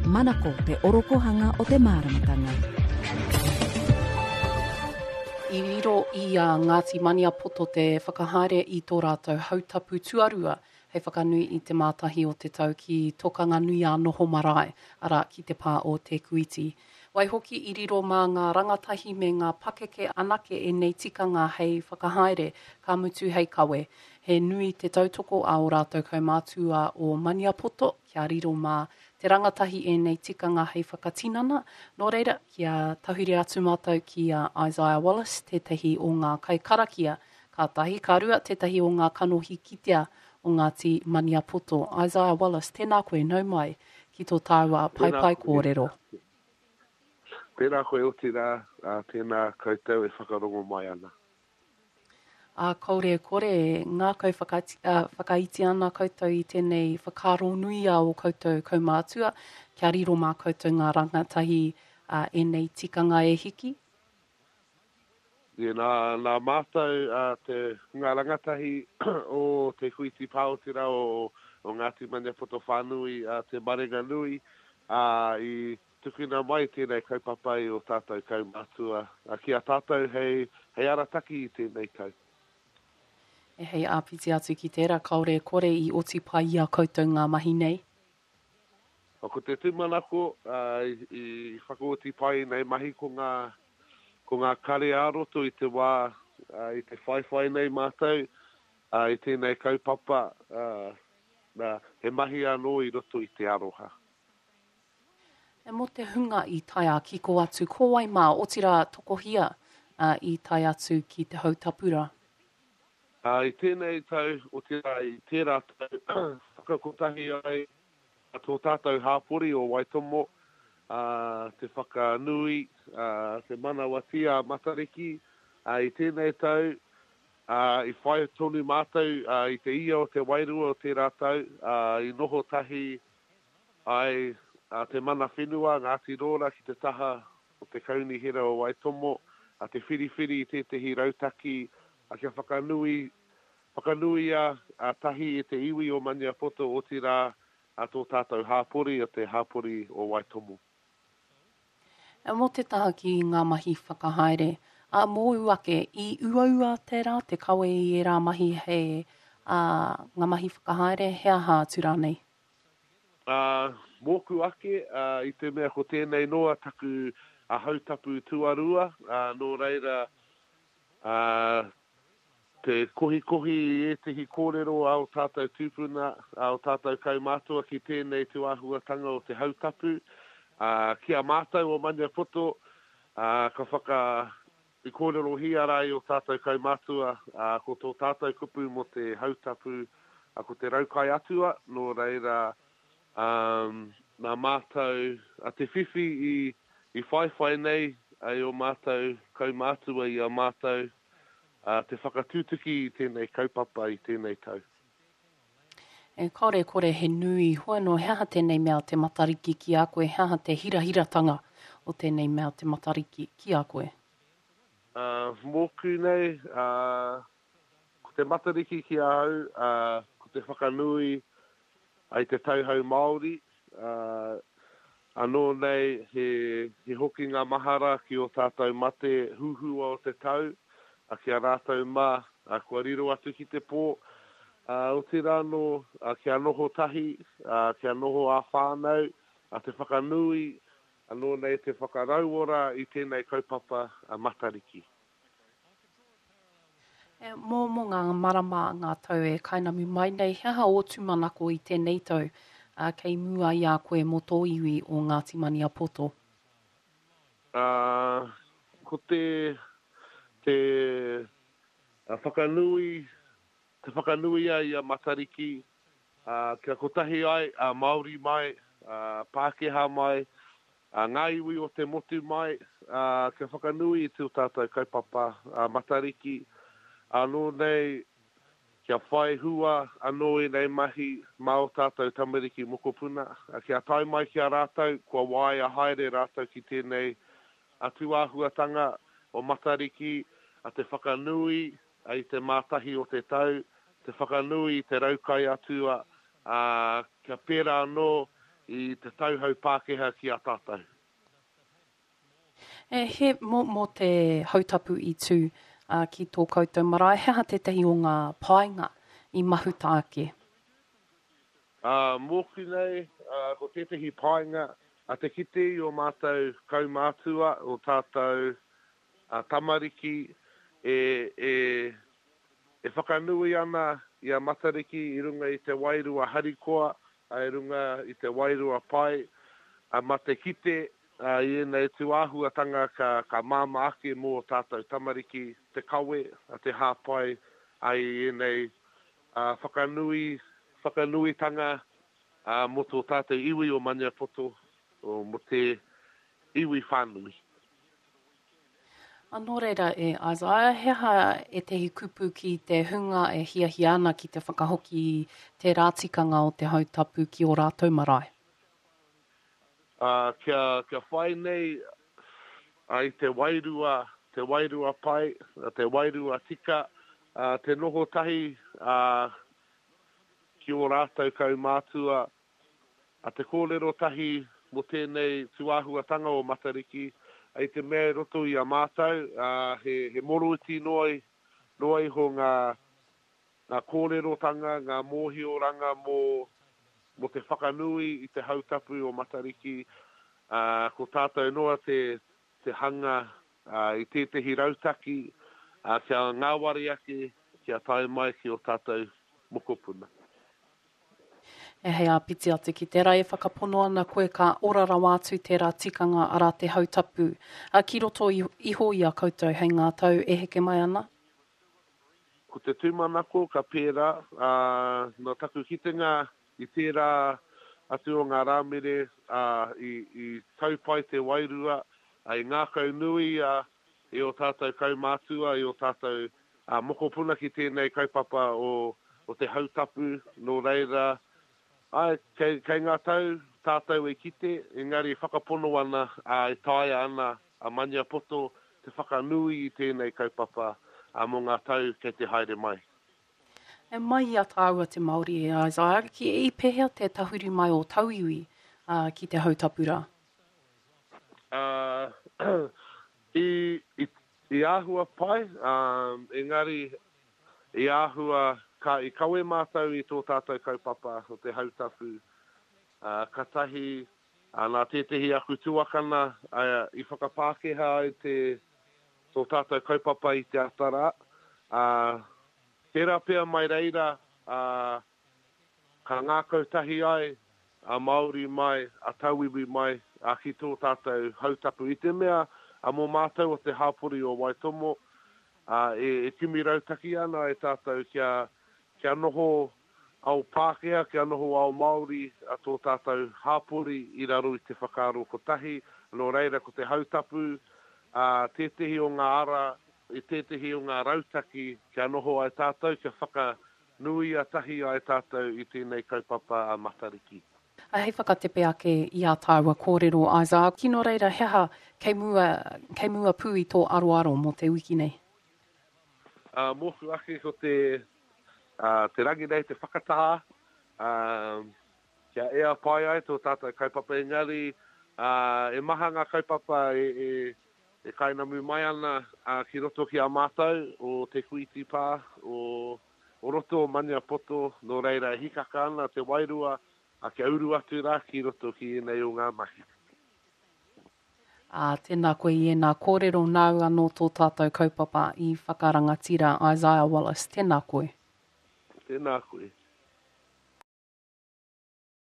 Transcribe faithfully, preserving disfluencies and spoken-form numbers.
manako te orokohanga o te māramatanga. I riro i a Ngāti Maniapoto te whakahaere i tō rātou hautapu tuarua, hei whakanui i te mātahi o te tau ki tokanga nui a noho marae, ara ki te pā o te kuiti. Wai hoki i riro mā ngā rangatahi me ngā pakeke anake e nei tikanga hei whakahaere ka mutu hei kawe. He nui te tautoko a o rātou kaumātua o Maniapoto, kia riro mā te rangatahi e nei tikanga hei whakatinana. Nō reira, kia tahuri atu mātou ki a Isaiah Wallace, tētahi o ngā kaikarakia, ka tahi ka rua tētahi o ngā kanohi kitea o Ngāti Maniapoto. Isaiah Wallace, tēnā koe nau mai ki tō tāua pai pai kōrero. Tēnā koe o tērā, tēnā koutou e whakarongo mai ana. A kaore kore, ngā kau whakaiti, uh, whakaiti ana koutou i tēnei whakaro nui a o koutou kaumātua, kia riro mā koutou ngā rangatahi uh, e nei tikanga e hiki? Yeah, nā, nā mātou uh, te ngā rangatahi o te kuiti pāotira o, o Ngāti Maniapoto whānui, uh, te marenga nui, uh, i tukuna mai tēnei kaupapai o tātou kaumātua. Uh, kia tātou hei, hei arataki i tēnei kau. E hei āpiti atu ki tērā, kaore kore i oti pai ia koutou ngā mahi nei? O ko te tūmanako, uh, i, i whakaoti pai nei mahi ko ngā, ko ngā kare aroto i te wā, uh, i te whaiwhai nei mātou, uh, i tēnei kaupapa, uh, uh, he mahi anō i roto i te aroha. E mo te hunga i taia ki ko atu, ko wai mā otira tokohia uh, i tai atu ki te hautapura? Uh, I tēnei tau, o tērā, i tērā tau, whakakotahi ai, a tō tātou hāpori o Waitomo, uh, te whakanui, uh, te manawatia matariki, uh, i tēnei tau, uh, i whai tonu mātou, uh, i te ia o te wairua o tērā tau, uh, i noho tahi ai uh, te mana whenua, Ngāti Rora ki te taha o te kaunihira o Waitomo, a te whiriwhiri i tētahi rautaki, a kia whakanui, whakanui a, a tahi e te iwi o Maniapoto o tira a tō tātou hāpori o te hāpori o Waitomo. E mo te taha ki ngā mahi whakahaere, a mō uake i uaua tērā, te kawe i e rā mahi he a, ngā mahi whakahaere, hea hā tura nei? Uh, mōku ake, uh, i te mea ko tēnei noa taku a hautapu tuarua, uh, nō reira uh, te kohi-kohi e tehi kōrero au tātou tūpuna, au tātou kaumātua ki tēnei tuahuatanga o te hautapu. Uh, kia mātou o Maniapoto, uh, ka whaka i kōrero hiarai o tātou kaumātua, uh, ko tō tātou kupu mo te hautapu, uh, ko te raukai atua, nō reira um, nā mātou, a te whiwhi i, i whaiwhai nei, ai o mātou kaumātua i a mātou, Uh, te whakatūtuki i tēnei kaupapa i tēnei tau. E kaore kore he nui, hoa no heha tēnei mea te matariki ki a koe, heha te hirahiratanga o tēnei mea te matariki ki a koe? Uh, mōku nei, uh, ko te matariki ki a au, uh, ko te whakanui ai te tauhau Māori, uh, anō nei he, he hoki ngā mahara ki o tātou mate huhua o te tau, a kia rātou mā, a kua riro atu ki te pō, a o te rano, a kia noho tahi, a kia noho a whānau, a te whakanui, a nō nei te whakarauora i tēnei kaupapa a matariki. E, mō mō ngā marama ngā tau e kainamu mai nei, heha o tūmanako i tēnei tau, a kei mua i a koe mo tō iwi o Ngāti Maniapoto? Uh, ko te... te uh, whakanui, te whakanui ai a matariki, uh, kia kotahi ai a uh, Māori mai, uh, Pākehā mai, uh, ngā iwi o te motu mai, uh, kia whakanui i tū tātou kaupapa a uh, matariki, anō nei kia whai hua, anō i nei mahi mā o tātou tamariki mokopuna, uh, kia tai mai kia rātou, kua wai a haere rātou ki tēnei atuahuatanga o matariki, a te whakanui, ai te mātahi o te tau, te whakanui, te raukai atua, a, kia pēra anō i te tauhau Pākehā ki a tātou. E he mo, mo te hautapu i tū uh, ki tō koutou marae, heha te tehi o ngā painga i mahuta ake? Uh, mōku nei, uh, ko tētahi painga, a te kite i o mātou kaumātua o tātou uh, tamariki e, e, e whakanui ana i a matariki i runga i te wairua harikoa, a i runga i te wairua pai, a ma te kite, Uh, I nei tuāhuatanga ka, ka māma ake mō tātou tamariki, te kawe, a te hāpai, ai i nei uh, whakanui, whakanuitanga uh, mo tō tātou iwi o Maniapoto, o mo te iwi whānui. Anō reira e Isaiah, heha e tehi kupu ki te hunga e hiahi ana ki te whakahoki i te rātikanga o te hautapu ki o rātou marae? Uh, kia, kia whai nei ai te wairua, te wairua pai, te wairua tika, uh, te noho tahi uh, ki o rātou kaumātua, a te kōrero tahi mo tēnei tuāhuatanga o Matariki, ai te mea roto i a mātou, uh, he, he moruiti noi, noi ho ngā, ngā kōrerotanga, ngā mōhioranga mō mo te whakanui i te hautapu o Matariki, uh, ko tātou noa te, te hanga uh, i tētahi rautaki, uh, kia ngāwari ake, kia tae mai ki o tātou mokopuna. E hei a piti atu ki te rai e whakapono ana koe ka orara wātu tērā tikanga ara te hautapu. A ki roto i, iho i a koutou hei ngā tau e heke mai ana? Ko te tūmanako ka pērā, uh, no taku hitenga i tērā atu o ngā rāmere uh, i, i taupai te wairua, ai ngā kau nui uh, i o tātou kaumātua, i o tātou uh, mokopuna ki tēnei kaupapa o, o te hautapu, no reira. Ai, kei, kei ngā tau, tātou e kite, engari whakapono ana, uh, i taia ana a Maniapoto, te whakanui i tēnei kaupapa uh, mo ngā tau kei te haere mai. E mai a tāua te Māori e Isaiah, ki e pehea te tahuri mai o tauiwi uh, ki te hautapura? Uh, i, i, I āhua pai, um, engari i āhua ka i kawe mātau i tō tātou kaupapa o te hautapu. Uh, katahi, uh, nā tētehi aku tuakana uh, i whakapākeha i te tō tātou kaupapa i te atara. Uh, Tērā pēr mai reira, uh, ka ngākau tahi ai, a Māori mai, a Tauiwi mai, a ki tō tātou hautapu. I te mea, a mō mātou o te hāpuri o Waitomo, uh, e, e kimi rautaki ana e tātou kia, kia noho au Pākehā, kia noho au Māori, a tō tātou hāpuri i raro i te whakaaro ko tahi, no reira ko te hautapu, uh, tētehi o ngā ara, i tētehi o ngā rautaki kia noho ai tātou, kia whakanui a tahi ai tātou i tēnei kaupapa a Matariki. A hei whakatepe ake i a tāua kōrero Isaiah, kino reira heha kei mua, kei mua pū i tō aroaro mo te wiki nei? Uh, Mōku ake ko te, uh, te rangi nei te whakataha, uh, kia ea pai ai tō tātou kaupapa engari, uh, e maha ngā kaupapa e, e e kainamu mai ana uh, ki roto ki a mātou o te kuiti pā, o, o roto o Maniapoto, no reira e hikaka ana te wairua, a ke auru atu rā ki roto ki nei o ngā mahi. A tēnā koe i ena kōrero nau anō tō tātou kaupapa i whakarangatira Isaiah Wallace. Tēnā koe. Tēnā koe.